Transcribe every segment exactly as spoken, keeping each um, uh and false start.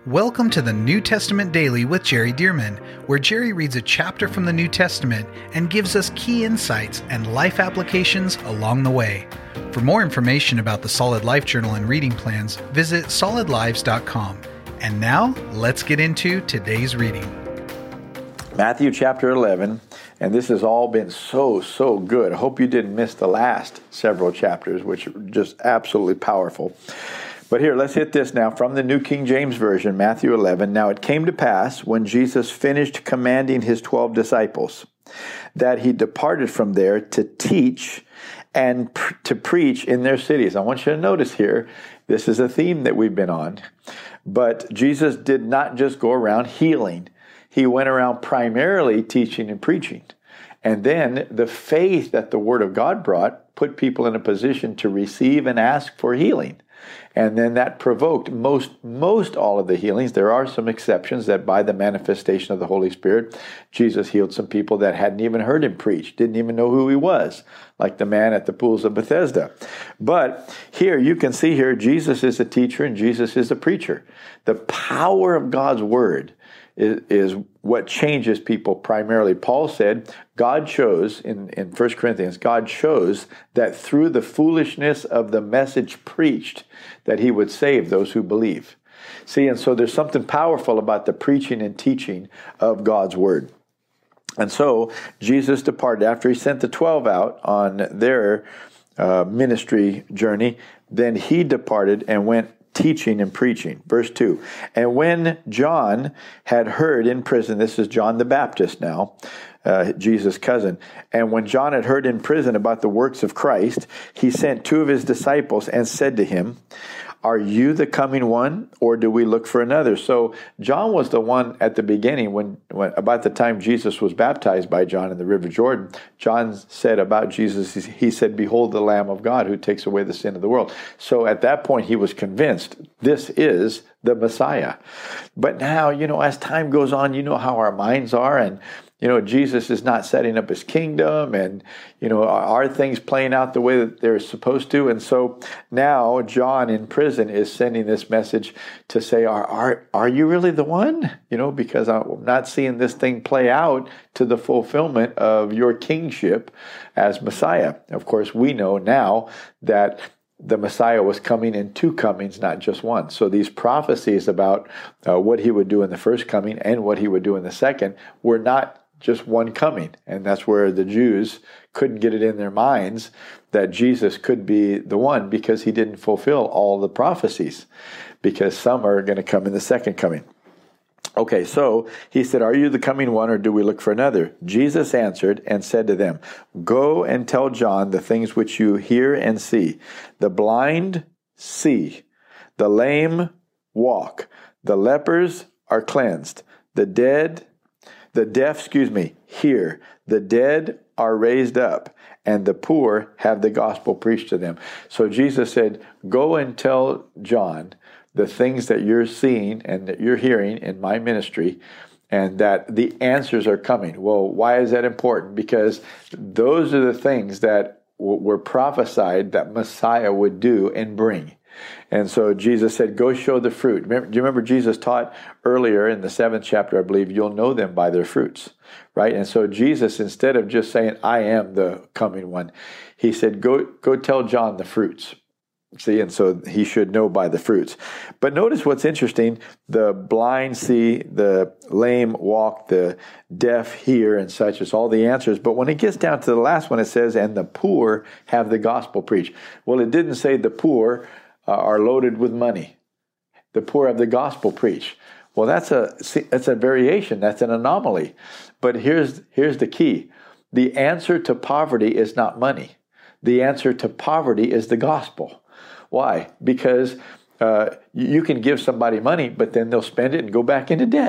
Welcome to the New Testament Daily with Jerry Dearman, where Jerry reads a chapter from the New Testament and gives us key insights and life applications along the way. For more information about the Solid Life Journal and reading plans, visit solid lives dot com. And now, let's get into today's reading. Matthew chapter eleven, and this has all been so, so good. I hope you didn't miss the last several chapters, which are just absolutely powerful. But here, let's hit this now from the New King James Version, Matthew eleven. Now it came to pass, when Jesus finished commanding his twelve disciples, that he departed from there to teach and pr- to preach in their cities. I want you to notice here, this is a theme that we've been on. But Jesus did not just go around healing. He went around primarily teaching and preaching. And then the faith that the Word of God brought put people in a position to receive and ask for healing. And then that provoked most most all of the healings. There are some exceptions that by the manifestation of the Holy Spirit, Jesus healed some people that hadn't even heard him preach, didn't even know who he was, like the man at the pools of Bethesda. But here, you can see here, Jesus is a teacher and Jesus is a preacher. The power of God's Word is, is what changes people primarily. Paul said, God chose, in, in First Corinthians, God chose that through the foolishness of the message preached, that he would save those who believe. See, and so there's something powerful about the preaching and teaching of God's Word. And so Jesus departed after he sent the twelve out on their uh, ministry journey. Then he departed and went teaching and preaching. Verse two, and when John had heard in prison, this is John the Baptist now, uh, Jesus' cousin, and when John had heard in prison about the works of Christ, he sent two of his disciples and said to him, are you the coming one, or do we look for another? So John was the one at the beginning, when, when about the time Jesus was baptized by John in the River Jordan. John said about Jesus, he said, behold the Lamb of God who takes away the sin of the world. So at that point, he was convinced this is the Messiah. But now, you know, as time goes on, you know how our minds are, and you know, Jesus is not setting up his kingdom, and, you know, are, are things playing out the way that they're supposed to? And so now John in prison is sending this message to say, are, are, are you really the one? You know, because I'm not seeing this thing play out to the fulfillment of your kingship as Messiah. Of course, we know now that the Messiah was coming in two comings, not just one. So these prophecies about uh, what he would do in the first coming and what he would do in the second were not just one coming. And that's where the Jews couldn't get it in their minds that Jesus could be the one, because he didn't fulfill all the prophecies, because some are going to come in the second coming. Okay, so he said, are you the coming one, or do we look for another? Jesus answered and said to them, go and tell John the things which you hear and see. The blind see, the lame walk, the lepers are cleansed, the dead The deaf, excuse me, hear. The dead are raised up, and the poor have the gospel preached to them. So Jesus said, go and tell John the things that you're seeing and that you're hearing in my ministry, and that the answers are coming. Well, why is that important? Because those are the things that were prophesied that Messiah would do and bring. And so Jesus said, go show the fruit. Remember, do you remember Jesus taught earlier in the seventh chapter, I believe, you'll know them by their fruits, right? And so Jesus, instead of just saying, I am the coming one, he said, go, go tell John the fruits. See, and so he should know by the fruits. But notice what's interesting, the blind see, the lame walk, the deaf hear, and such is all the answers. But when it gets down to the last one, it says, and the poor have the gospel preached. Well, it didn't say the poor uh, are loaded with money. The poor have the gospel preached. Well, that's a that's a variation. That's an anomaly. But here's here's the key. The answer to poverty is not money. The answer to poverty is the gospel. Why? Because uh, you can give somebody money, but then they'll spend it and go back into debt.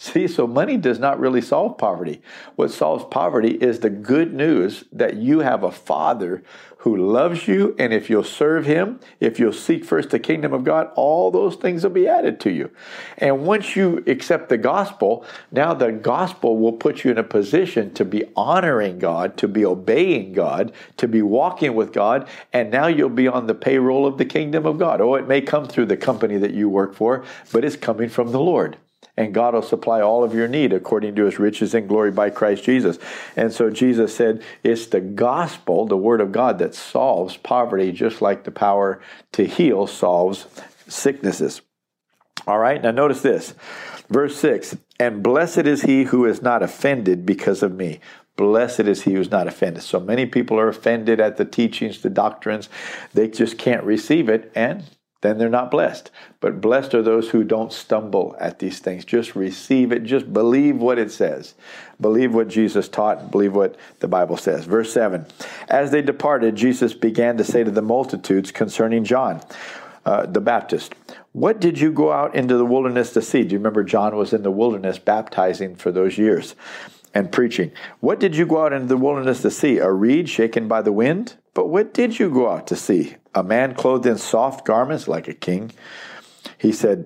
See, so money does not really solve poverty. What solves poverty is the good news that you have a Father who loves you, and if you'll serve Him, if you'll seek first the kingdom of God, all those things will be added to you. And once you accept the gospel, now the gospel will put you in a position to be honoring God, to be obeying God, to be walking with God, and now you'll be on the payroll of the kingdom of God. Oh, it may come through the company that you work for, but it's coming from the Lord. And God will supply all of your need according to His riches and glory by Christ Jesus. And so Jesus said it's the gospel, the word of God, that solves poverty, just like the power to heal solves sicknesses. All right, now notice this. Verse six, and blessed is he who is not offended because of me. Blessed is he who is not offended. So many people are offended at the teachings, the doctrines. They just can't receive it, and then they're not blessed. But blessed are those who don't stumble at these things. Just receive it. Just believe what it says. Believe what Jesus taught and believe what the Bible says. Verse seven, as they departed, Jesus began to say to the multitudes concerning John uh, the Baptist, what did you go out into the wilderness to see? Do you remember John was in the wilderness baptizing for those years and preaching? What did you go out into the wilderness to see? A reed shaken by the wind? But what did you go out to see? A man clothed in soft garments like a king? He said,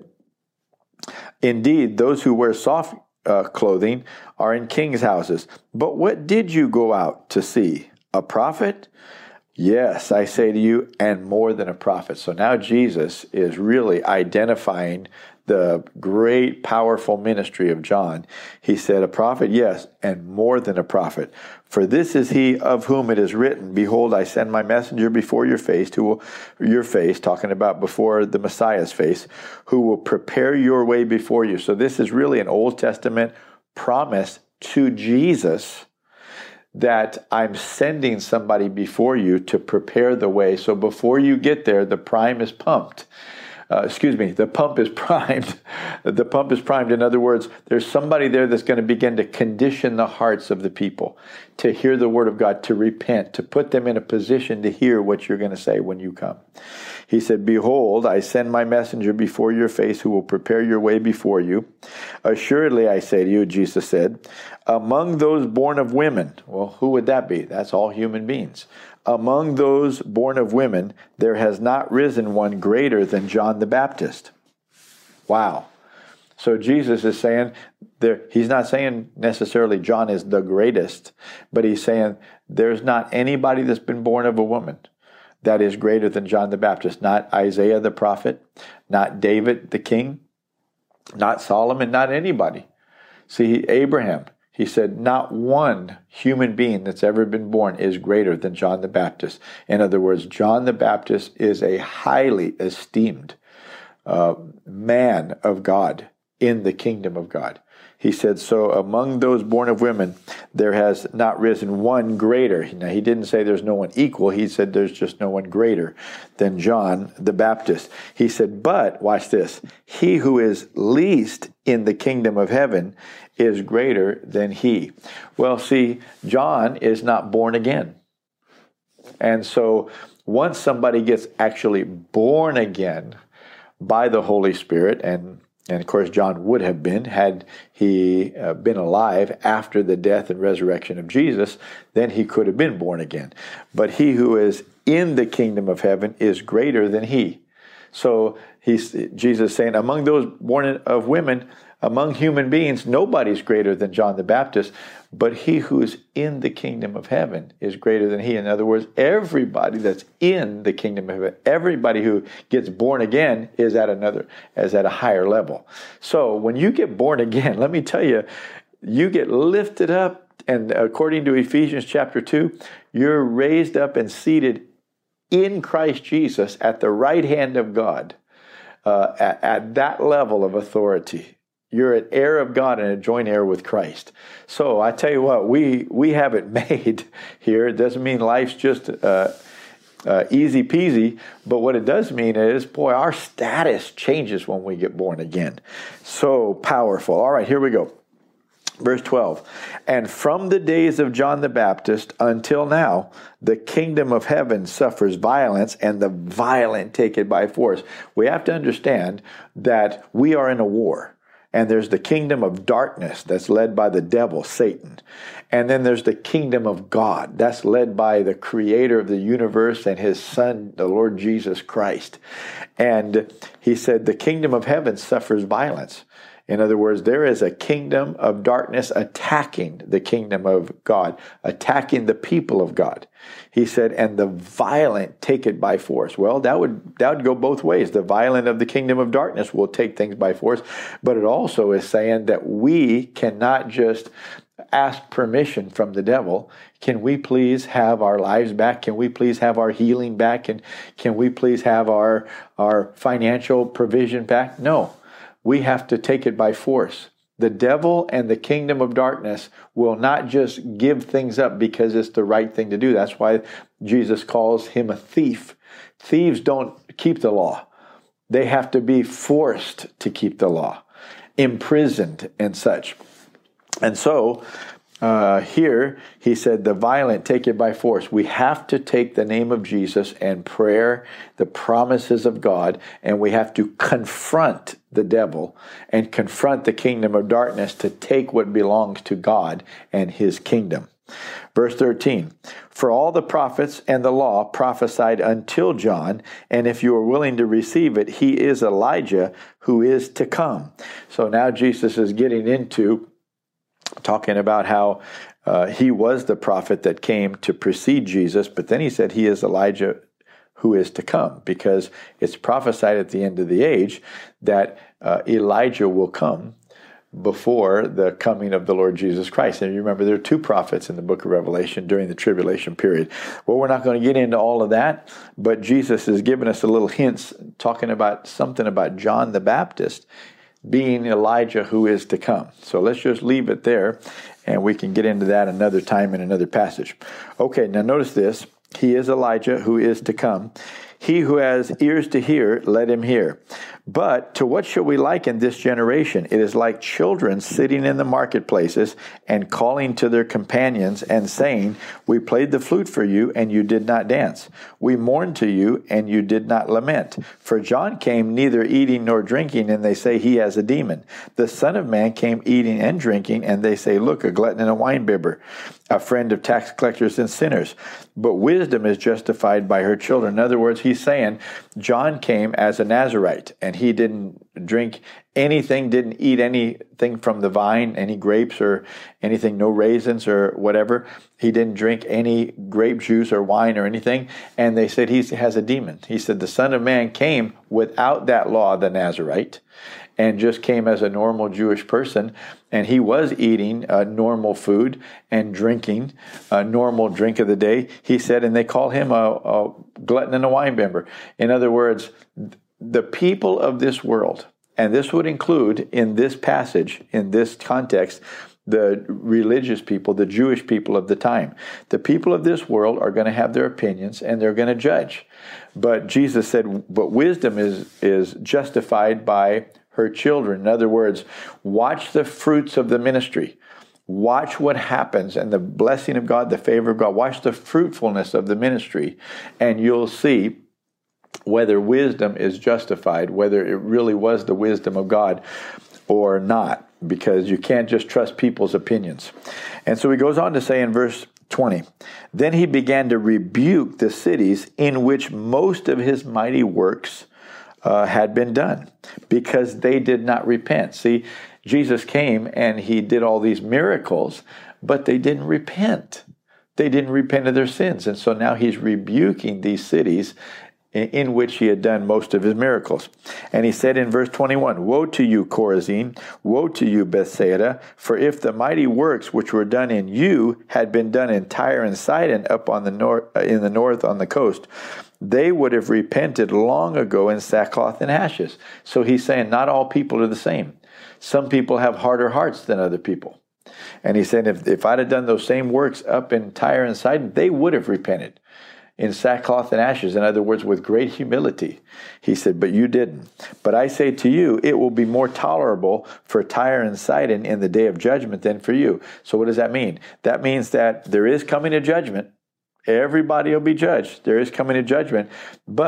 indeed, those who wear soft uh, clothing are in kings' houses. But what did you go out to see? A prophet? Yes, I say to you, and more than a prophet. So now Jesus is really identifying the great, powerful ministry of John. He said, a prophet, yes, and more than a prophet. For this is he of whom it is written, behold, I send my messenger before your face, who will, your face, talking about before the Messiah's face, who will prepare your way before you. So this is really an Old Testament promise to Jesus that I'm sending somebody before you to prepare the way. So before you get there, the prime is pumped. Uh, excuse me, the pump is primed. The pump is primed. In other words, there's somebody there that's going to begin to condition the hearts of the people to hear the word of God, to repent, to put them in a position to hear what you're going to say when you come. He said, behold, I send my messenger before your face who will prepare your way before you. Assuredly, I say to you, Jesus said, among those born of women, well, who would that be? That's all human beings. Among those born of women, there has not risen one greater than John the Baptist. Wow. So Jesus is saying, there, he's not saying necessarily John is the greatest, but he's saying there's not anybody that's been born of a woman that is greater than John the Baptist. Not Isaiah the prophet, not David the king, not Solomon, not anybody. See, Abraham, he said, not one human being that's ever been born is greater than John the Baptist. In other words, John the Baptist is a highly esteemed uh, man of God in the kingdom of God. He said, so among those born of women, there has not risen one greater. Now, he didn't say there's no one equal. He said there's just no one greater than John the Baptist. He said, but, watch this, he who is least in the kingdom of heaven is greater than he. Well, see, John is not born again. And so once somebody gets actually born again by the Holy Spirit, and And of course, John would have been had he uh, been alive after the death and resurrection of Jesus, then he could have been born again. But he who is in the kingdom of heaven is greater than he. So he's Jesus saying, among those born of women, among human beings, nobody's greater than John the Baptist, but he who is in the kingdom of heaven is greater than he. In other words, everybody that's in the kingdom of heaven, everybody who gets born again is at another, is at a higher level. So when you get born again, let me tell you, you get lifted up, and according to Ephesians chapter two, you're raised up and seated in Christ Jesus at the right hand of God, uh, at, at that level of authority. You're an heir of God and a joint heir with Christ. So I tell you what, we we have it made here. It doesn't mean life's just uh, uh, easy peasy, but what it does mean is, boy, our status changes when we get born again. So powerful. All right, here we go. Verse twelve, and from the days of John the Baptist until now, the kingdom of heaven suffers violence, and the violent take it by force. We have to understand that we are in a war. And there's the kingdom of darkness that's led by the devil, Satan. And then there's the kingdom of God that's led by the creator of the universe and his son, the Lord Jesus Christ. And he said the kingdom of heaven suffers violence. In other words, there is a kingdom of darkness attacking the kingdom of God, attacking the people of God. He said, and the violent take it by force. Well, that would that would go both ways. The violent of the kingdom of darkness will take things by force, but it also is saying that we cannot just ask permission from the devil. Can we please have our lives back? Can we please have our healing back? And can we please have our, our financial provision back? No. We have to take it by force. The devil and the kingdom of darkness will not just give things up because it's the right thing to do. That's why Jesus calls him a thief. Thieves don't keep the law. They have to be forced to keep the law, imprisoned and such. And so uh, here he said, the violent take it by force. We have to take the name of Jesus and prayer, the promises of God, and we have to confront the devil and confront the kingdom of darkness to take what belongs to God and his kingdom. Verse thirteen, for all the prophets and the law prophesied until John, and if you are willing to receive it, he is Elijah who is to come. So now Jesus is getting into talking about how uh, he was the prophet that came to precede Jesus, but then he said he is Elijah who is to come, because it's prophesied at the end of the age that uh, Elijah will come before the coming of the Lord Jesus Christ. And you remember there are two prophets in the book of Revelation during the tribulation period. Well, we're not going to get into all of that, but Jesus has given us a little hints talking about something about John the Baptist being Elijah who is to come. So let's just leave it there, and we can get into that another time in another passage. Okay, now notice this. He is Elijah who is to come. He who has ears to hear, let him hear. But to what shall we liken this generation? It is like children sitting in the marketplaces and calling to their companions and saying, we played the flute for you, and you did not dance. We mourned to you, and you did not lament. For John came neither eating nor drinking, and they say he has a demon. The Son of Man came eating and drinking, and they say, look, a glutton and a winebibber, a friend of tax collectors and sinners. But wisdom is justified by her children. In other words, he's saying John came as a Nazirite, and he didn't drink anything, didn't eat anything from the vine, any grapes or anything, no raisins or whatever. He didn't drink any grape juice or wine or anything. And they said he has a demon. He said the Son of Man came without that law, the Nazirite, and just came as a normal Jewish person. And he was eating uh, normal food and drinking a normal drink of the day. He said, and they call him a, a glutton and a winebibber. In other words, the people of this world, and this would include in this passage, in this context, the religious people, the Jewish people of the time. The people of this world are going to have their opinions and they're going to judge. But Jesus said, but wisdom is, is justified by her children. In other words, watch the fruits of the ministry. Watch what happens and the blessing of God, the favor of God. Watch the fruitfulness of the ministry, and you'll see whether wisdom is justified, whether it really was the wisdom of God or not, because you can't just trust people's opinions. And so he goes on to say in verse twenty, then he began to rebuke the cities in which most of his mighty works uh, had been done, because they did not repent. See, Jesus came and he did all these miracles, but they didn't repent. They didn't repent of their sins. And so now he's rebuking these cities in which he had done most of his miracles. And he said in verse twenty-one, woe to you, Chorazin, woe to you, Bethsaida, for if the mighty works which were done in you had been done in Tyre and Sidon up on the north, in the north on the coast, they would have repented long ago in sackcloth and ashes. So he's saying not all people are the same. Some people have harder hearts than other people. And he said if, if I'd have done those same works up in Tyre and Sidon, they would have repented in sackcloth and ashes, in other words, with great humility. He said, but you didn't. But I say to you, it will be more tolerable for Tyre and Sidon in the day of judgment than for you. So what does that mean? That means that there is coming a judgment. Everybody will be judged. There is coming a judgment. But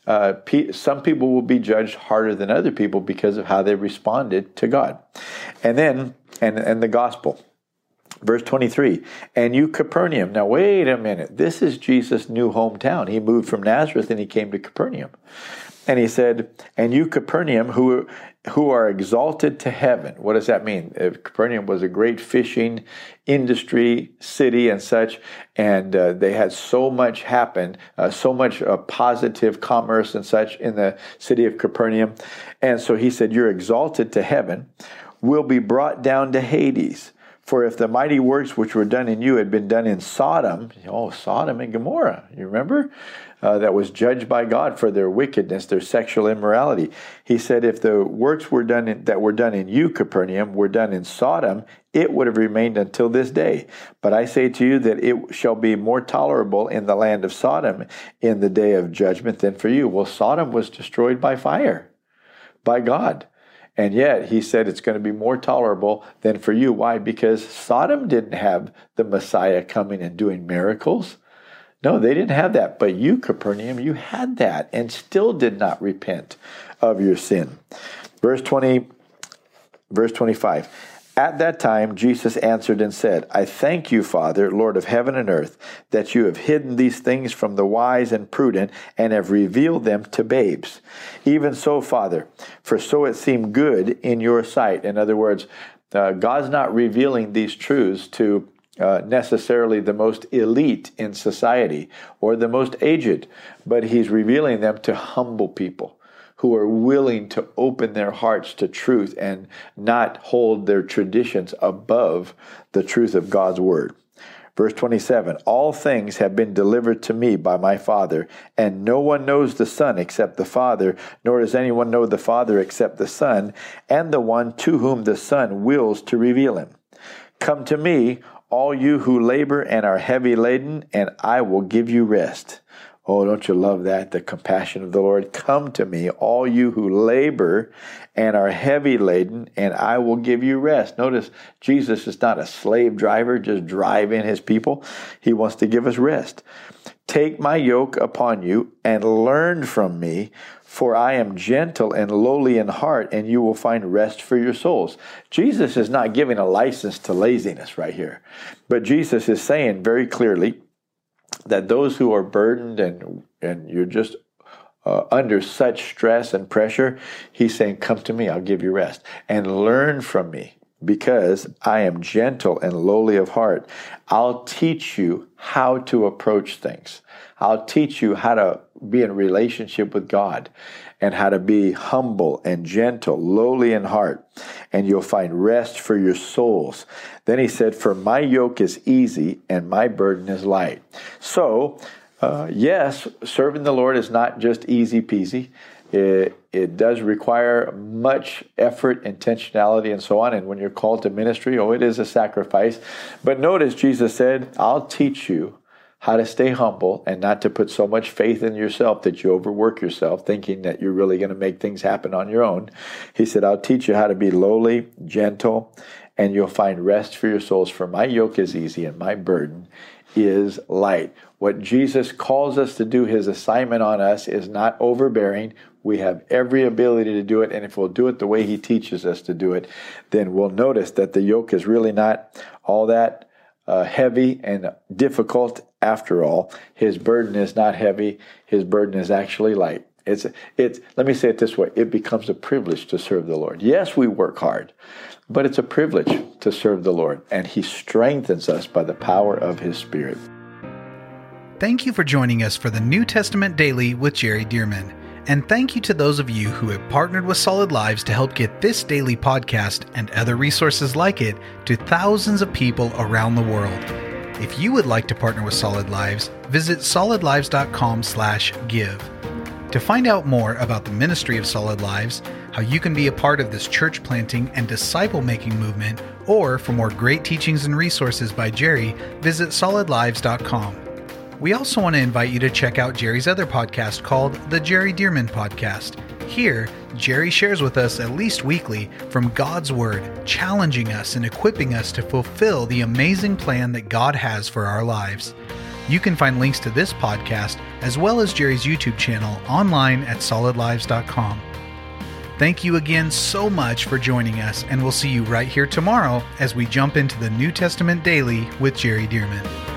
uh, pe- some people will be judged harder than other people because of how they responded to God. And then, and, and the gospel. Verse twenty-three, and you Capernaum. Now, wait a minute. This is Jesus' new hometown. He moved from Nazareth and he came to Capernaum. And he said, and you Capernaum, who who are exalted to heaven. What does that mean? Capernaum was a great fishing industry city and such, and uh, they had so much happen, uh, so much uh, positive commerce and such in the city of Capernaum. And so he said, you're exalted to heaven, will be brought down to Hades. For if the mighty works which were done in you had been done in Sodom, oh, Sodom and Gomorrah, you remember? Uh, that was judged by God for their wickedness, their sexual immorality. He said, if the works were done in, that were done in you, Capernaum, were done in Sodom, it would have remained until this day. But I say to you that it shall be more tolerable in the land of Sodom in the day of judgment than for you. Well, Sodom was destroyed by fire, by God. And yet, he said it's going to be more tolerable than for you. Why? Because Sodom didn't have the Messiah coming and doing miracles. No, they didn't have that. But you, Capernaum, you had that and still did not repent of your sin. Verse twenty, verse twenty-five. At that time, Jesus answered and said, I thank you, Father, Lord of heaven and earth, that you have hidden these things from the wise and prudent and have revealed them to babes. Even so, Father, for so it seemed good in your sight. In other words, uh, God's not revealing these truths to uh, necessarily the most elite in society or the most aged, but he's revealing them to humble people who are willing to open their hearts to truth and not hold their traditions above the truth of God's word. Verse twenty-seven, all things have been delivered to me by my Father, and no one knows the Son except the Father, nor does anyone know the Father except the Son, and the one to whom the Son wills to reveal him. Come to me, all you who labor and are heavy laden, and I will give you rest. Oh, don't you love that? The compassion of the Lord. Come to me, all you who labor and are heavy laden, and I will give you rest. Notice, Jesus is not a slave driver just driving his people. He wants to give us rest. Take my yoke upon you and learn from me, for I am gentle and lowly in heart, and you will find rest for your souls. Jesus is not giving a license to laziness right here, but Jesus is saying very clearly that those who are burdened and and you're just uh, under such stress and pressure, he's saying, come to me, I'll give you rest. And learn from me, because I am gentle and lowly of heart. I'll teach you how to approach things. I'll teach you how to be in relationship with God and how to be humble and gentle, lowly in heart, and you'll find rest for your souls. Then he said, for my yoke is easy and my burden is light. So, uh, yes, serving the Lord is not just easy peasy. It, it does require much effort, intentionality, and so on. And when you're called to ministry, oh, it is a sacrifice. But notice Jesus said, I'll teach you how to stay humble and not to put so much faith in yourself that you overwork yourself, thinking that you're really going to make things happen on your own. He said, I'll teach you how to be lowly, gentle, and you'll find rest for your souls. For my yoke is easy and my burden is light. What Jesus calls us to do, his assignment on us, is not overbearing. We have every ability to do it, and if we'll do it the way he teaches us to do it, then we'll notice that the yoke is really not all that uh, heavy and difficult after all. His burden is not heavy. His burden is actually light. It's, it's, let me say it this way. It becomes a privilege to serve the Lord. Yes, we work hard, but it's a privilege to serve the Lord, and he strengthens us by the power of his Spirit. Thank you for joining us for the New Testament Daily with Jerry Dirmann. And thank you to those of you who have partnered with Solid Lives to help get this daily podcast and other resources like it to thousands of people around the world. If you would like to partner with Solid Lives, visit solid lives dot com slash give. To find out more about the ministry of Solid Lives, how you can be a part of this church planting and disciple making movement, or for more great teachings and resources by Jerry, visit solid lives dot com. We also want to invite you to check out Jerry's other podcast called The Jerry Dirmann Podcast. Here, Jerry shares with us at least weekly from God's Word, challenging us and equipping us to fulfill the amazing plan that God has for our lives. You can find links to this podcast as well as Jerry's YouTube channel online at solid lives dot com. Thank you again so much for joining us, and we'll see you right here tomorrow as we jump into the New Testament Daily with Jerry Dirmann.